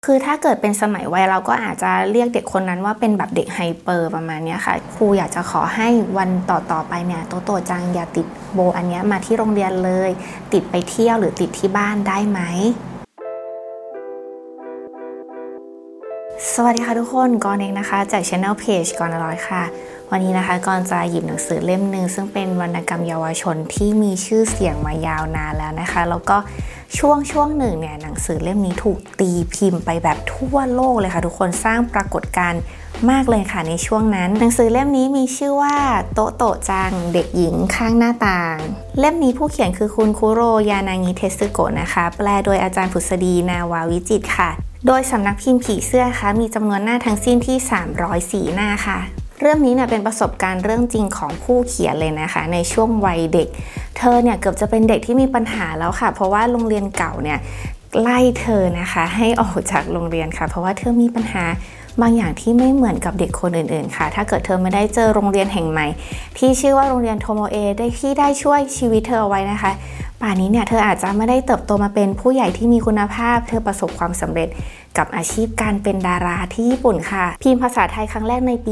คือถ้าเกิดเป็นสมัยวัยเราก็อาจจะเรียกเด็กคนนั้นว่าเป็นแบบเด็กไฮเปอร์ประมาณนี้ค่ะครูอยากจะขอให้วันต่อไปเนี่ยโตจังอย่าติดโบอันนี้มาที่โรงเรียนเลยติดไปเที่ยวหรือติดที่บ้านได้ไหมสวัสดีค่ะทุกคนกรเองนะคะจาก Channel Page กรอร่อยค่ะวันนี้นะคะกรจะหยิบหนังสือเล่มหนึ่งซึ่งเป็นวรรณกรรมเยาวชนที่มีชื่อเสียงมายาวนานแล้วนะคะแล้วก็ช่วงหนึ่งเนี่ยหนังสือเล่มนี้ถูกตีพิมพ์ไปแบบทั่วโลกเลยค่ะทุกคนสร้างปรากฏการณ์มากเลยค่ะในช่วงนั้นหนังสือเล่มนี้มีชื่อว่าโตจังเด็กหญิงข้างหน้าต่างเล่มนี้ผู้เขียนคือคุณคุโรยานางิเทสึโกะนะคะแปลโดยอาจารย์ผุษดีนาวาวิจิตรค่ะโดยสำนักพิมพ์ผีเสื้อค่ะมีจำนวนหน้าทั้งสิ้นที่304หน้าค่ะเรื่องนี้เนี่ยเป็นประสบการณ์เรื่องจริงของผู้เขียนเลยนะคะในช่วงวัยเด็กเธอเนี่ยเกือบจะเป็นเด็กที่มีปัญหาแล้วค่ะเพราะว่าโรงเรียนเก่าเนี่ยไล่เธอนะคะให้ออกจากโรงเรียนค่ะเพราะว่าเธอมีปัญหาบางอย่างที่ไม่เหมือนกับเด็กคนอื่นๆค่ะถ้าเกิดเธอไม่ได้เจอโรงเรียนแห่งใหม่ที่ชื่อว่าโรงเรียนโทโมเอะที่ได้ช่วยชีวิตเธอเอาไว้นะคะป่านนี้เนี่ยเธออาจจะไม่ได้เติบโตมาเป็นผู้ใหญ่ที่มีคุณภาพเธอประสบความสำเร็จกับอาชีพการเป็นดาราที่ญี่ปุ่นค่ะพิมพ์ภาษาไทยครั้งแรกในปี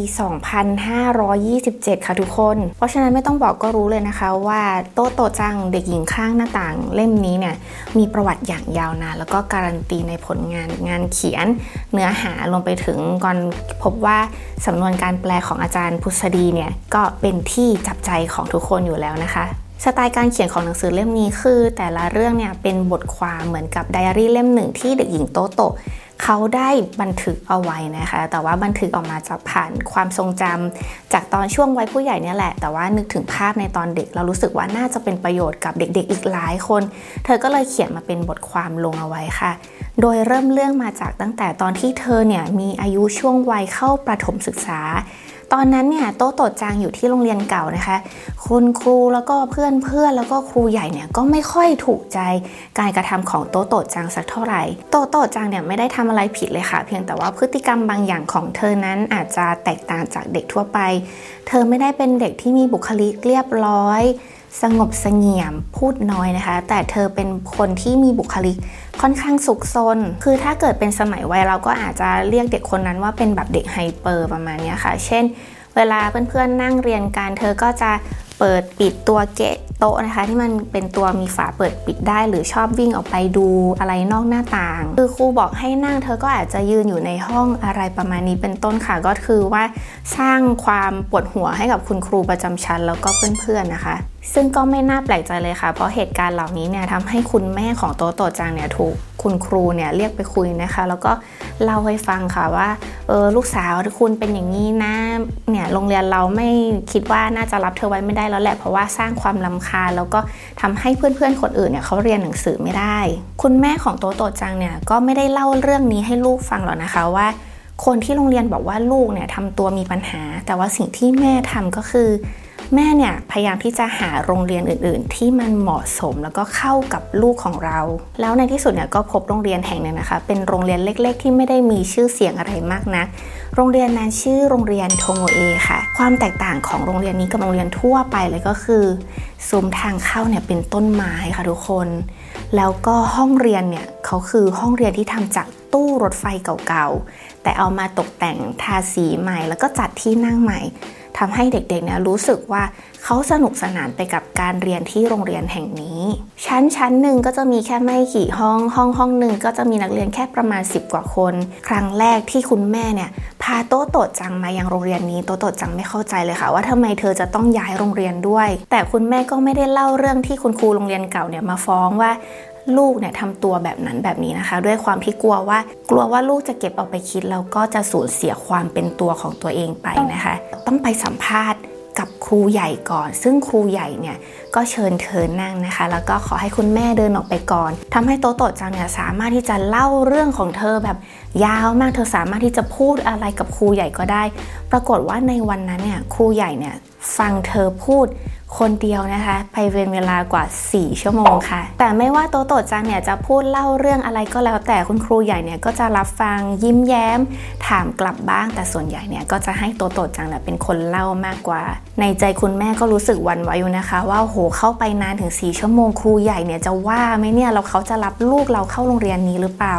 2527 ค่ะทุกคนเพราะฉะนั้นไม่ต้องบอกก็รู้เลยนะคะว่าโตจังเด็กหญิงข้างหน้าต่างเล่มนี้เนี่ยมีประวัติอย่างยาวนานแล้วก็การันตีในผลงานเขียนเนื้อหารวมไปถึงก่อนพบว่าสำนวนการแปลของอาจารย์ผุษดีเนี่ยก็เป็นที่จับใจของทุกคนอยู่แล้วนะคะสไตล์การเขียนของหนังสือเล่มนี้คือแต่ละเรื่องเนี่ยเป็นบทความเหมือนกับไดอารี่เล่มหนึ่งที่เด็กหญิงโตเขาได้บันทึกเอาไว้นะคะแต่ว่าบันทึกออกมาจากผ่านความทรงจำจากตอนช่วงวัยผู้ใหญ่เนี่ยแหละแต่ว่านึกถึงภาพในตอนเด็กเรารู้สึกว่าน่าจะเป็นประโยชน์กับเด็กๆอีกหลายคนเธอก็เลยเขียนมาเป็นบทความลงเอาไว้ค่ะโดยเริ่มเรื่องมาจากตั้งแต่ตอนที่เธอเนี่ยมีอายุช่วงวัยเข้าประถมศึกษาตอนนั้นเนี่ยโตจังอยู่ที่โรงเรียนเก่านะคะคุณครูแล้วก็เพื่อนแล้วก็ครูใหญ่เนี่ยก็ไม่ค่อยถูกใจการกระทำของโตจังสักเท่าไหร่โตจังเนี่ยไม่ได้ทำอะไรผิดเลยค่ะเพียงแต่ว่าพฤติกรรมบางอย่างของเธอนั้นอาจจะแตกต่างจากเด็กทั่วไปเธอไม่ได้เป็นเด็กที่มีบุคลิกเรียบร้อยสงบเสงี่ยมพูดน้อยนะคะแต่เธอเป็นคนที่มีบุคลิกค่อนข้างซุกซนคือถ้าเกิดเป็นสมัยวัยเราก็อาจจะเรียกเด็กคนนั้นว่าเป็นแบบเด็กไฮเปอร์ประมาณนี้ค่ะเช่นเวลาเพื่อนๆนั่งเรียนกันเธอก็จะเปิดปิดตัวเกะโต๊ะนะคะที่มันเป็นตัวมีฝาเปิดปิดได้หรือชอบวิ่งออกไปดูอะไรนอกหน้าต่างคือครูบอกให้นั่งเธอก็อาจจะยืนอยู่ในห้องอะไรประมาณนี้เป็นต้นค่ะก็คือว่าสร้างความปวดหัวให้กับคุณครูประจำชั้นแล้วก็เพื่อนๆนะคะซึ่งก็ไม่น่าแปลกใจเลยค่ะเพราะเหตุการณ์เหล่านี้เนี่ยทำให้คุณแม่ของโตจังเนี่ยถูกคุณครูเนี่ยเรียกไปคุยนะคะแล้วก็เล่าให้ฟังค่ะว่าลูกสาวคุณเป็นอย่างนี้นะเนี่ยโรงเรียนเราไม่คิดว่าน่าจะรับเธอไว้ไม่ได้แล้วแหละเพราะว่าสร้างความรำคาญแล้วก็ทำให้เพื่อนๆคนอื่นเนี่ยเขาเรียนหนังสือไม่ได้คุณแม่ของโตจังเนี่ยก็ไม่ได้เล่าเรื่องนี้ให้ลูกฟังหรอกนะคะว่าคนที่โรงเรียนบอกว่าลูกเนี่ยทำตัวมีปัญหาแต่ว่าสิ่งที่แม่ทำก็คือแม่เนี่ยพยายามที่จะหาโรงเรียนอื่นๆที่มันเหมาะสมแล้วก็เข้ากับลูกของเราแล้วในที่สุดเนี่ยก็พบโรงเรียนแห่งหนึ่งนะคะเป็นโรงเรียนเล็กๆที่ไม่ได้มีชื่อเสียงอะไรมากนักโรงเรียนนั้นชื่อโรงเรียนโทโมเอะค่ะความแตกต่างของโรงเรียนนี้กับโรงเรียนทั่วไปเลยก็คือซุ้มทางเข้าเนี่ยเป็นต้นไม้ค่ะทุกคนแล้วก็ห้องเรียนเนี่ยเขาคือห้องเรียนที่ทำจากตู้รถไฟเก่าๆแต่เอามาตกแต่งทาสีใหม่แล้วก็จัดที่นั่งใหม่ทำให้เด็กๆเนี่ยรู้สึกว่าเขาสนุกสนานไปกับการเรียนที่โรงเรียนแห่งนี้ชั้นหนึ่งก็จะมีแค่ไม่กี่ห้องหนึ่งก็จะมีนักเรียนแค่ประมาณ10 กว่าคนครั้งแรกที่คุณแม่เนี่ยพาโตจังมายังโรงเรียนนี้โตจังไม่เข้าใจเลยค่ะว่าทำไมเธอจะต้องย้ายโรงเรียนด้วยแต่คุณแม่ก็ไม่ได้เล่าเรื่องที่คุณครูโรงเรียนเก่าเนี่ยมาฟ้องว่าลูกเนี่ยทำตัวแบบนั้นแบบนี้นะคะด้วยความที่กลัวว่าลูกจะเก็บเอาไปคิดแล้วก็จะสูญเสียความเป็นตัวของตัวเองไปนะคะต้องไปสัมภาษณ์กับครูใหญ่ก่อนซึ่งครูใหญ่เนี่ยก็เชิญเธอนั่งนะคะแล้วก็ขอให้คุณแม่เดินออกไปก่อนทำให้โตจังเนี่ยสามารถที่จะเล่าเรื่องของเธอแบบยาวมากเธอสามารถที่จะพูดอะไรกับครูใหญ่ก็ได้ปรากฏว่าในวันนั้นเนี่ยครูใหญ่เนี่ยฟังเธอพูดคนเดียวนะคะไปเป็นเวลากว่า4 ชั่วโมงค่ะแต่ไม่ว่าโตจังเนี่ยจะพูดเล่าเรื่องอะไรก็แล้วแต่คุณครูใหญ่เนี่ยก็จะรับฟังยิ้มแย้มถามกลับบ้างแต่ส่วนใหญ่เนี่ยก็จะให้โตจังเนี่ยเป็นคนเล่ามากกว่าในใจคุณแม่ก็รู้สึกหวั่นไหวอยู่นะคะว่าโหเข้าไปนานถึง4 ชั่วโมงครูใหญ่เนี่ยจะว่าไหมเนี่ยแล้วเขาจะรับลูกเราเข้าโรงเรียนนี้หรือเปล่า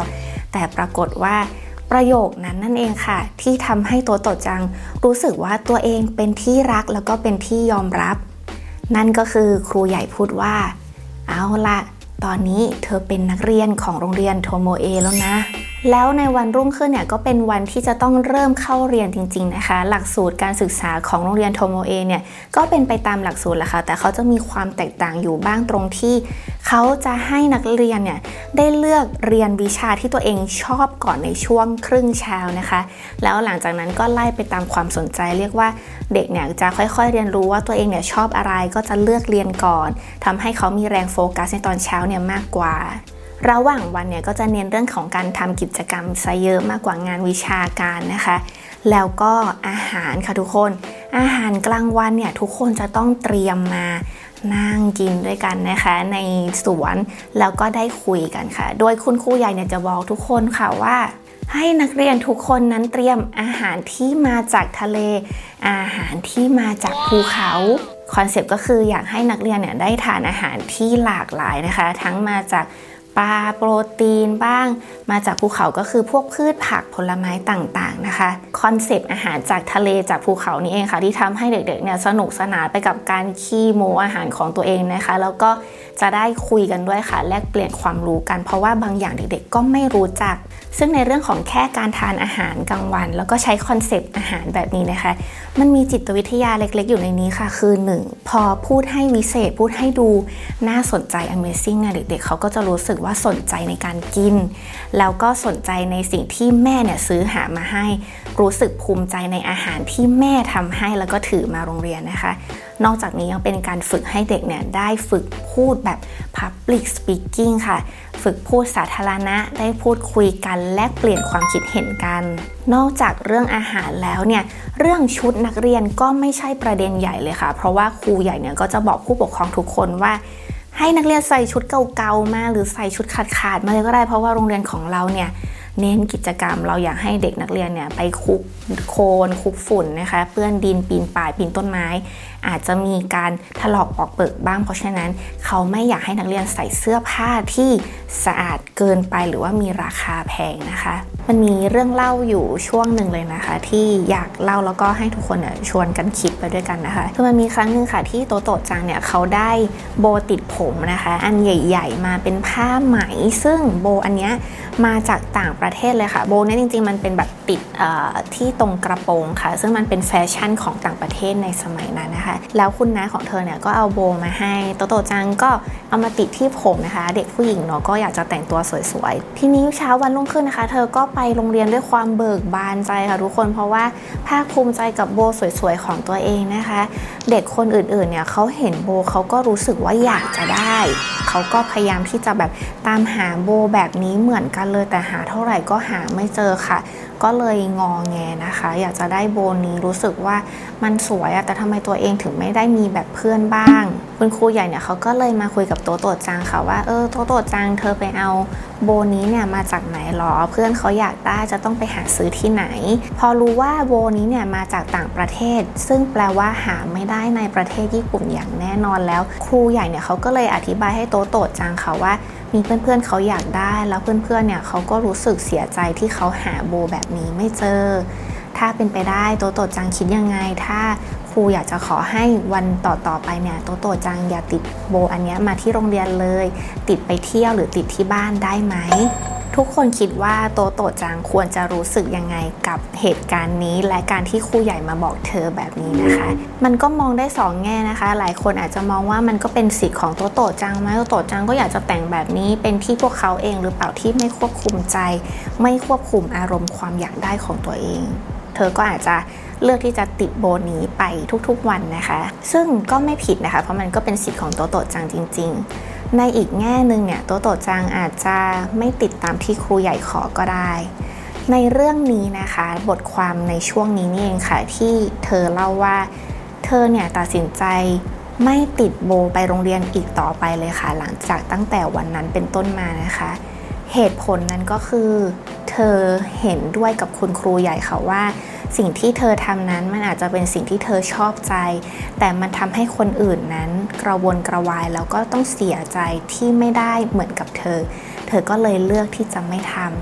แต่ปรากฏว่าประโยคนั้นนั่นเองค่ะที่ทำให้โตโตะจังรู้สึกว่าตัวเองเป็นที่รักแล้วก็เป็นที่ยอมรับนั่นก็คือครูใหญ่พูดว่าเอาละตอนนี้เธอเป็นนักเรียนของโรงเรียนโทโมเอแล้วนะแล้วในวันรุ่งขึ้นเนี่ยก็เป็นวันที่จะต้องเริ่มเข้าเรียนจริงๆนะคะหลักสูตรการศึกษาของโรงเรียนโทโมเอเนี่ยก็เป็นไปตามหลักสูตรแหละค่ะแต่เขาจะมีความแตกต่างอยู่บ้างตรงที่เขาจะให้นักเรียนเนี่ยได้เลือกเรียนวิชาที่ตัวเองชอบก่อนในช่วงครึ่งเช้านะคะแล้วหลังจากนั้นก็ไล่ไปตามความสนใจเรียกว่าเด็กเนี่ยจะค่อยๆเรียนรู้ว่าตัวเองเนี่ยชอบอะไรก็จะเลือกเรียนก่อนทำให้เขามีแรงโฟกัสในตอนเช้าเนี่ยมากกว่าระหว่างวันเนี่ยก็จะเน้นเรื่องของการทำกิจกรรมซะเยอะมากกว่างานวิชาการนะคะแล้วก็อาหารค่ะทุกคนอาหารกลางวันเนี่ยทุกคนจะต้องเตรียมมานั่งกินด้วยกันนะคะในสวนแล้วก็ได้คุยกันค่ะโดยคุณครูใหญ่เนี่ยจะบอกทุกคนค่ะว่าให้นักเรียนทุกคนนั้นเตรียมอาหารที่มาจากทะเลอาหารที่มาจากภูเขาคอนเซปต์ก็คืออยากให้นักเรียนเนี่ยได้ทานอาหารที่หลากหลายนะคะทั้งมาจากปลาโปรตีนบ้างมาจากภูเขาก็คือพวกพืชผักผลไม้ต่างๆนะคะคอนเซปต์อาหารจากทะเลจากภูเขานี่เองค่ะที่ทำให้เด็กๆเนี่ยสนุกสนานไปกับการขี้โม้อาหารของตัวเองนะคะแล้วก็จะได้คุยกันด้วยค่ะแลกเปลี่ยนความรู้กันเพราะว่าบางอย่างเด็กๆก็ไม่รู้จักซึ่งในเรื่องของแค่การทานอาหารกลางวันแล้วก็ใช้คอนเซปต์อาหารแบบนี้นะคะมันมีจิตวิทยาเล็กๆอยู่ในนี้ค่ะคือ 1. พอพูดให้วิเศษพูดให้ดูน่าสนใจ Amazing เนี่ยเด็กๆเขาก็จะรู้สึกว่าสนใจในการกินแล้วก็สนใจในสิ่งที่แม่เนี่ยซื้อหามาให้รู้สึกภูมิใจในอาหารที่แม่ทำให้แล้วก็ถือมาโรงเรียนนะคะนอกจากนี้ยังเป็นการฝึกให้เด็กเนี่ยได้ฝึกพูดแบบ Public Speaking ค่ะฝึกพูดสาธารณะได้พูดคุยกันแลกเปลี่ยนความคิดเห็นกันนอกจากเรื่องอาหารแล้วเนี่ยเรื่องชุดนักเรียนก็ไม่ใช่ประเด็นใหญ่เลยค่ะเพราะว่าครูใหญ่เนี่ยก็จะบอกผู้ปกครองทุกคนว่าให้นักเรียนใส่ชุดเก่าๆมาหรือใส่ชุดขาดๆมาเลยก็ได้เพราะว่าโรงเรียนของเราเนี่ยเน้นกิจกรรมเราอยากให้เด็กนักเรียนเนี่ยไปคุกโคลนคุกฝุ่นนะคะเปื้อนดินปีนป่ายปีนต้นไม้อาจจะมีการถลอกปอกเปิกบ้างเพราะฉะนั้นเขาไม่อยากให้นักเรียนใส่เสื้อผ้าที่สะอาดเกินไปหรือว่ามีราคาแพงนะคะมันมีเรื่องเล่าอยู่ช่วงหนึ่งเลยนะคะที่อยากเล่าแล้วก็ให้ทุกคนเนี่ยชวนกันคิดไปด้วยกันนะคะคือมันมีครั้งหนึ่งค่ะที่โตโตะจังเนี่ยเขาได้โบติดผมนะคะอันใหญ่ๆมาเป็นผ้าไหมซึ่งโบอันเนี้ยมาจากต่างประเทศเลยค่ะโบเนี่ยจริงๆมันเป็นแบบติดที่ตรงกระโปรงค่ะซึ่งมันเป็นแฟชั่นของต่างประเทศในสมัยนั้นนะคะแล้วคุณน้าของเธอเนี่ยก็เอาโบมาให้โตโตะจังก็เอามาติดที่ผมนะคะเด็กผู้หญิงเนาะก็อยากจะแต่งตัวสวยๆทีนี้เช้าวันรุ่งขึ้นนะคะเธอก็ไปโรงเรียนด้วยความเบิกบานใจค่ะทุกคนเพราะว่าภาคภูมิใจกับโบสวยๆของตัวเองนะคะเด็กคนอื่นๆเนี่ยเขาเห็นโบเขาก็รู้สึกว่าอยากจะได้เขาก็พยายามที่จะแบบตามหาโบแบบนี้เหมือนกันเลยแต่หาเท่าไหร่ก็หาไม่เจอค่ะก็เลยงอแงนะคะอยากจะได้โบนี้รู้สึกว่ามันสวยแต่ทำไมตัวเองถึงไม่ได้มีแบบเพื่อนบ้างคุณครูใหญ่เนี่ยเขาก็เลยมาคุยกับโตโตะจังค่ะว่าโตโตะจังเธอไปเอาโบนี้เนี่ยมาจากไหนหรอเพื่อนเขาอยากได้จะต้องไปหาซื้อที่ไหนพอรู้ว่าโบนี้เนี่ยมาจากต่างประเทศซึ่งแปลว่าหาไม่ได้ในประเทศญี่ปุ่นอย่างแน่นอนแล้วครูใหญ่เนี่ยเขาก็เลยอธิบายให้โตโตะจังค่ะว่ามีเพื่อนๆเขาอยากได้แล้วเพื่อนๆเนี่ยเขาก็รู้สึกเสียใจที่เขาหาโบแบบนี้ไม่เจอถ้าเป็นไปได้โตโตะจังคิดยังไงถ้าครูอยากจะขอให้วันต่อไปเนี่ยโตโตะจังอย่าติดโบอันนี้มาที่โรงเรียนเลยติดไปเที่ยวหรือติดที่บ้านได้ไหมทุกคนคิดว่าโตโตะจังควรจะรู้สึกยังไงกับเหตุการณ์นี้และการที่ครูใหญ่มาบอกเธอแบบนี้นะคะมันก็มองได้2 แง่นะคะหลายคนอาจจะมองว่ามันก็เป็นสิทธิ์ของโตโตะจังไหมโตโตะจังก็อยากจะแต่งแบบนี้เป็นที่พวกเขาเองหรือเปล่าที่ไม่ควบคุมใจไม่ควบคุมอารมณ์ความอยากได้ของตัวเองเธอก็อาจจะเลือกที่จะติดโบนี้ไปทุกๆวันนะคะซึ่งก็ไม่ผิดนะคะเพราะมันก็เป็นสิทธิ์ของโตโตะจังจริงๆในอีกแง่นึงเนี่ยโตโตะจังอาจจะไม่ติดตามที่ครูใหญ่ขอก็ได้ในเรื่องนี้นะคะบทความในช่วงนี้นี่เองค่ะที่เธอเล่าว่าเธอเนี่ยตัดสินใจไม่ติดโบไปโรงเรียนอีกต่อไปเลยค่ะหลังจากตั้งแต่วันนั้นเป็นต้นมานะคะเหตุผลนั้นก็คือเธอเห็นด้วยกับคุณครูใหญ่ค่ะว่าสิ่งที่เธอทำนั้นมันอาจจะเป็นสิ่งที่เธอชอบใจแต่มันทำให้คนอื่นนั้นกระวนกระวายแล้วก็ต้องเสียใจที่ไม่ได้เหมือนกับเธอก็เลยเลือกที่จะไม่ทำ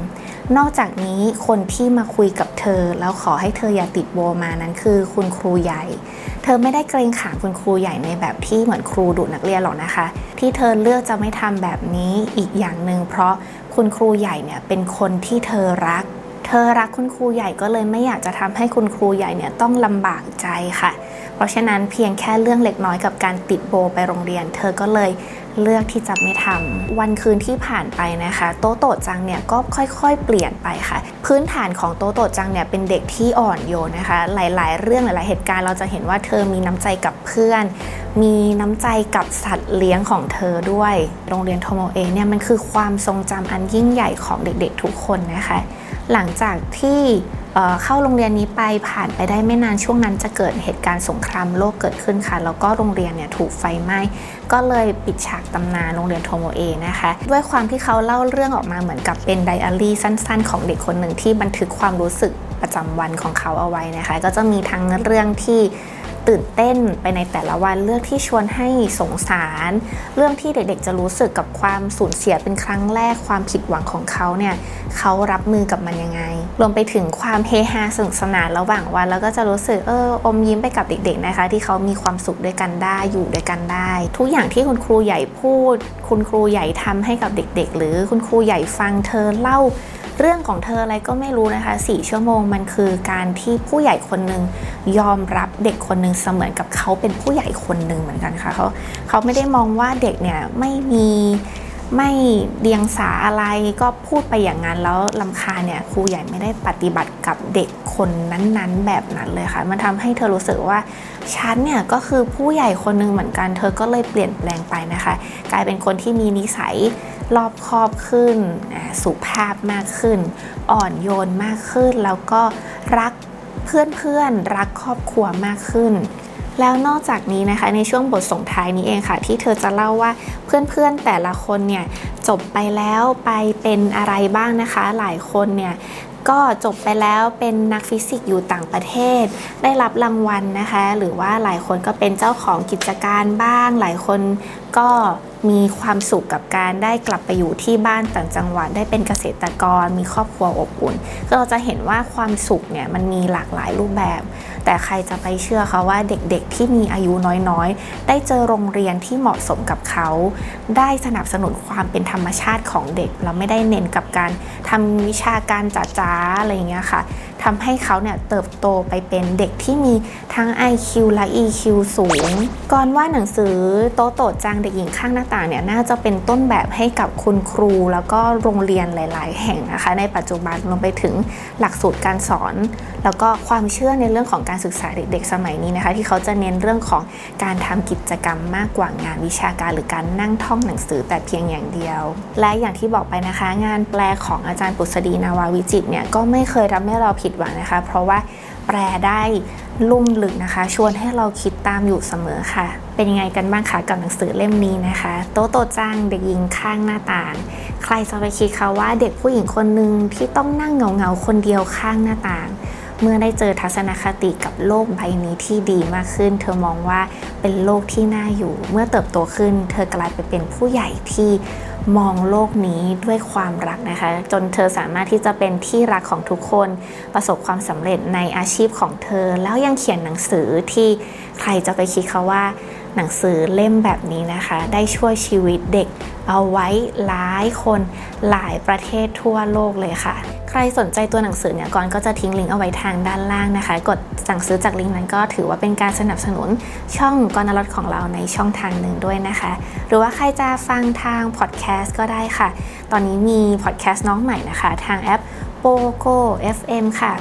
นอกจากนี้คนที่มาคุยกับเธอแล้วขอให้เธออย่าติดโบมานั้นคือคุณครูใหญ่เธอไม่ได้เกรงขามคุณครูใหญ่ในแบบที่เหมือนครูดุนักเรียนหรอกนะคะที่เธอเลือกจะไม่ทำแบบนี้อีกอย่างหนึ่งเพราะคุณครูใหญ่เนี่ยเป็นคนที่เธอรักคุณครูใหญ่ก็เลยไม่อยากจะทำให้คุณครูใหญ่เนี่ยต้องลำบากใจค่ะเพราะฉะนั้นเพียงแค่เรื่องเล็กน้อยกับการติดโบไปโรงเรียนเธอก็เลยเลือกที่จะไม่ทำวันคืนที่ผ่านไปนะคะโตโตะจังเนี่ยก็ค่อยๆเปลี่ยนไปค่ะพื้นฐานของโตโตะจังเนี่ยเป็นเด็กที่อ่อนโยนนะคะหลายๆเรื่องหลายๆเหตุการณ์เราจะเห็นว่าเธอมีน้ำใจกับเพื่อนมีน้ำใจกับสัตว์เลี้ยงของเธอด้วยโรงเรียนโทโมเอะเนี่ยมันคือความทรงจำอันยิ่งใหญ่ของเด็กๆทุกคนนะคะหลังจากที่เข้าโรงเรียนนี้ไปผ่านไปได้ไม่นานช่วงนั้นจะเกิดเหตุการณ์สงครามโลกเกิดขึ้นค่ะแล้วก็โรงเรียนเนี่ยถูกไฟไหม้ก็เลยปิดฉากตำนานโรงเรียนโทโมเอะนะคะด้วยความที่เขาเล่าเรื่องออกมาเหมือนกับเป็นไดอารี่สั้นๆของเด็กคนหนึ่งที่บันทึกความรู้สึกประจำวันของเขาเอาไว้นะคะก็จะมีทั้งเรื่องที่ตื่นเต้นไปในแต่ละวันเรื่องที่ชวนให้สงสารเรื่องที่เด็กๆจะรู้สึกกับความสูญเสียเป็นครั้งแรกความผิดหวังของเขาเนี่ยเขารับมือกับมันยังไงรวมไปถึงความเฮฮาสนุกสนานระหว่างวันแล้วก็จะรู้สึกอมยิ้มไปกับเด็กๆนะคะที่เขามีความสุขด้วยกันได้อยู่ด้วยกันได้ทุกอย่างที่คุณครูใหญ่พูดคุณครูใหญ่ทำให้กับเด็กๆหรือคุณครูใหญ่ฟังเธอเล่าเรื่องของเธออะไรก็ไม่รู้นะคะ4 ชั่วโมงมันคือการที่ผู้ใหญ่คนหนึ่งยอมรับเด็กคนหนึ่งเสมือนกับเขาเป็นผู้ใหญ่คนหนึ่งเหมือนกันค่ะเขาไม่ได้มองว่าเด็กเนี่ยไม่เดียงสาอะไรก็พูดไปอย่างนั้นแล้วรำคาญเนี่ยครูใหญ่ไม่ได้ปฏิบัติกับเด็กคนนั้นๆแบบนั้นเลยค่ะมันทำให้เธอรู้สึกว่าฉันเนี่ยก็คือผู้ใหญ่คนหนึ่งเหมือนกันเธอก็เลยเปลี่ยนแปลงไปนะคะกลายเป็นคนที่มีนิสัยรอบคอบขึ้นสุภาพมากขึ้นอ่อนโยนมากขึ้นแล้วก็รักเพื่อนๆรักครอบครัวมากขึ้นแล้วนอกจากนี้นะคะในช่วงบทส่งท้ายนี้เองค่ะที่เธอจะเล่าว่าเพื่อนๆแต่ละคนเนี่ยจบไปแล้วไปเป็นอะไรบ้างนะคะหลายคนเนี่ยก็จบไปแล้วเป็นนักฟิสิกส์อยู่ต่างประเทศได้รับรางวัลนะคะหรือว่าหลายคนก็เป็นเจ้าของกิจการบ้างหลายคนก็มีความสุขกับการได้กลับไปอยู่ที่บ้านต่างจังหวัดได้เป็นเกษตรกรมีครอบครัวอบอุ่นก็เราจะเห็นว่าความสุขเนี่ยมันมีหลากหลายรูปแบบแต่ใครจะไปเชื่อคะว่าเด็กๆที่มีอายุน้อยๆได้เจอโรงเรียนที่เหมาะสมกับเขาได้สนับสนุนความเป็นธรรมชาติของเด็กเราไม่ได้เน้นกับการทำวิชาการจ๋าๆอะไรอย่างเงี้ยค่ะทำให้เขาเนี่ยเติบโตไปเป็นเด็กที่มีทั้ง IQ และ EQ สูงก่อนว่าหนังสือโตโตะจังเด็กหญิงข้างหน้าต่างเนี่ยน่าจะเป็นต้นแบบให้กับคุณครูแล้วก็โรงเรียนหลายๆแห่งนะคะในปัจจุบันรวมไปถึงหลักสูตรการสอนแล้วก็ความเชื่อในเรื่องของการศึกษาเด็กๆสมัยนี้นะคะที่เขาจะเน้นเรื่องของการทำกิจกรรมมากกว่างานวิชาการหรือการนั่งท่องหนังสือแต่เพียงอย่างเดียวและอย่างที่บอกไปนะคะงานแปลของอาจารย์ปุษฎีนาวาวิจิตรเนี่ยก็ไม่เคยทำให้เราผิดหวังนะคะเพราะว่าแปลได้ลุ่มลึกนะคะชวนให้เราคิดตามอยู่เสมอค่ะเป็นยังไงกันบ้างคะกับหนังสือเล่มนี้นะคะโตโตะจังเด็กหญิงข้างหน้าต่างใครจะไปคิดคะว่าเด็กผู้หญิงคนหนึ่งที่ต้องนั่งเหงาๆคนเดียวข้างหน้าต่างเมื่อได้เจอทัศนคติกับโลกใบนี้ที่ดีมากขึ้นเธอมองว่าเป็นโลกที่น่าอยู่เมื่อเติบโตขึ้นเธอกลายไปเป็นผู้ใหญ่ที่มองโลกนี้ด้วยความรักนะคะจนเธอสามารถที่จะเป็นที่รักของทุกคนประสบความสำเร็จในอาชีพของเธอแล้วยังเขียนหนังสือที่ใครจะไปคิดคะว่าหนังสือเล่มแบบนี้นะคะได้ช่วยชีวิตเด็กเอาไว้หลายคนหลายประเทศทั่วโลกเลยค่ะใครสนใจตัวหนังสือเนี่ยก่อนก็จะทิ้งลิงก์เอาไว้ทางด้านล่างนะคะกดสั่งซื้อจากลิงก์นั้นก็ถือว่าเป็นการสนับสนุนช่องกรณรสของเราในช่องทางหนึ่งด้วยนะคะหรือว่าใครจะฟังทางพอดแคสต์ก็ได้ค่ะตอนนี้มีพอดแคสต์น้องใหม่นะคะทางแอป Pogo FM ค่ะ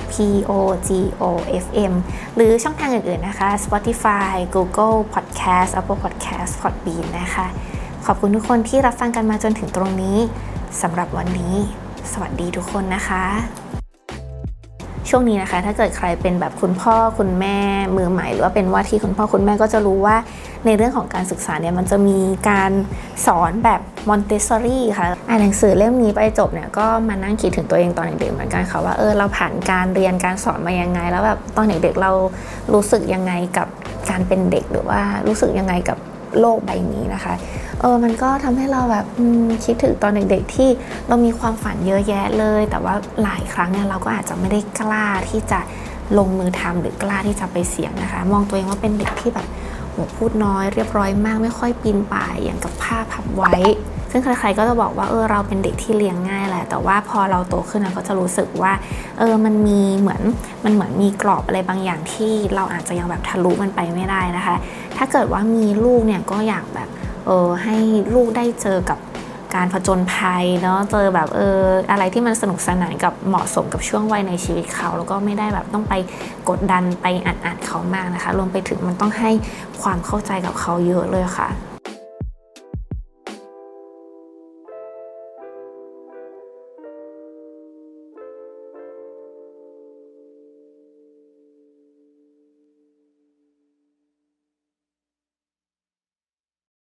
Pogo FM หรือช่องทางอื่นๆนะคะ Spotify Google Podcast Apple Podcast Podbean นะคะขอบคุณทุกคนที่รับฟังกันมาจนถึงตรงนี้สำหรับวันนี้สวัสดีทุกคนนะคะช่วงนี้นะคะถ้าเกิดใครเป็นแบบคุณพ่อคุณแม่มือใหม่หรือว่าเป็นว่าที่คุณพ่อคุณแม่ก็จะรู้ว่าในเรื่องของการศึกษาเนี่ยมันจะมีการสอนแบบมอนเตสซอรี่ค่ะอ่านหนังสือเล่มนี้ไปจบเนี่ยก็มานั่งคิดถึงตัวเองตอนเด็กๆเหมือนกันค่ะว่าเราผ่านการเรียนการสอนมายังไงแล้วแบบตอนเด็กๆเรารู้สึกยังไงกับการเป็นเด็กหรือว่ารู้สึกยังไงกับโลกใบนี้นะคะมันก็ทำให้เราแบบคิดถึงตอนเด็กๆที่เรามีความฝันเยอะแยะเลยแต่ว่าหลายครั้งเนี่ยเราก็อาจจะไม่ได้กล้าที่จะลงมือทำหรือกล้าที่จะไปเสี่ยงนะคะมองตัวเองว่าเป็นเด็กที่แบบพูดน้อยเรียบร้อยมากไม่ค่อยปีนป่ายอย่างกับผ้าพับไว้ซึ่งใครๆก็จะบอกว่าเราเป็นเด็กที่เลี้ยงง่ายแหละแต่ว่าพอเราโตขึ้นเราก็จะรู้สึกว่ามันเหมือนมีกรอบอะไรบางอย่างที่เราอาจจะยังแบบทะลุมันไปไม่ได้นะคะถ้าเกิดว่ามีลูกเนี่ยก็อยากแบบให้ลูกได้เจอกับการผจญภัยเนาะเจอแบบอะไรที่มันสนุกสนานกับเหมาะสมกับช่วงวัยในชีวิตเขาแล้วก็ไม่ได้แบบต้องไปกดดันไปอัดเขามากนะคะรวมไปถึงมันต้องให้ความเข้าใจกับเขาเยอะเลยค่ะ